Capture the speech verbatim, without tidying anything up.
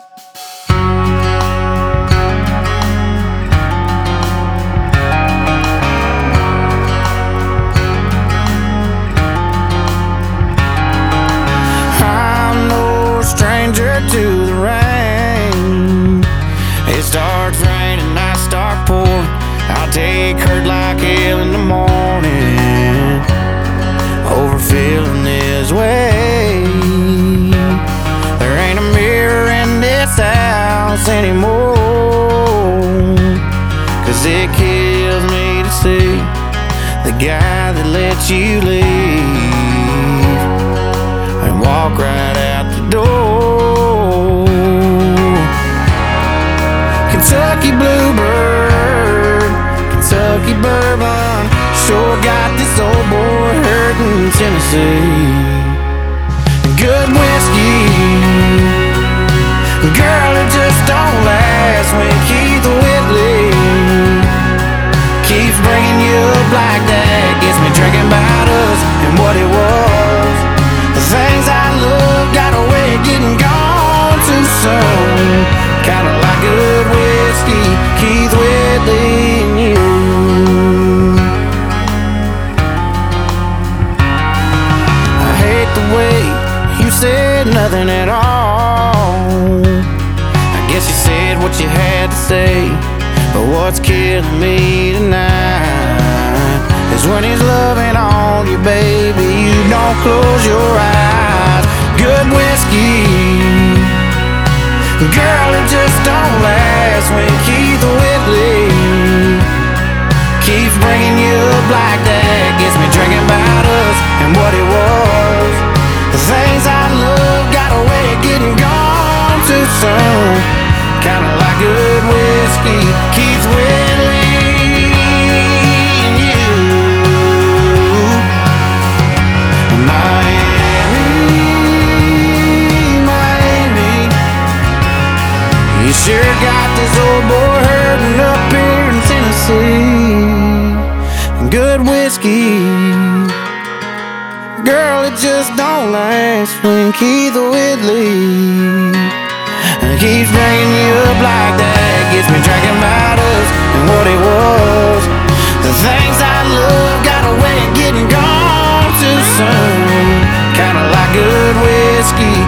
I'm no stranger to the rain. It starts raining, I start pouring. I'll take hurt like hell in the morning over feeling this way. There ain't a mirror in this house anymore, 'cause it kills me to see the guy that let you leave and walk right out the door. Kentucky Bluebird, Kentucky Bourbon, sure got this old boy hurting Tennessee. Good whiskey, girl, it just don't last when Keith Whitley keeps bringing you up like that. Gets me drinking about us and what it was. The things I love got a way of getting gone too soon. Kinda like good whiskey, Keith Whitley and you. I hate the way you said nothing at all. I guess you said what you had to say, but what's killing me tonight is when he's loving on you, baby, you don't close your eyes. Good whiskey, girl, it just don't last when Keith Whitley keeps bringing you up like that. Gets me drinking about us and what it was. The things I love got a way of getting gone too soon. Kinda like good whiskey, Keith Whitley and you. Miami, Miami, you sure got this old boy hurting up here in Tennessee. Good whiskey, girl, it just don't last when Keith Whitley keeps bringing you up like that. Gets me drinking about us and what it was. The things I love got a way of getting gone too soon. Kinda like good whiskey,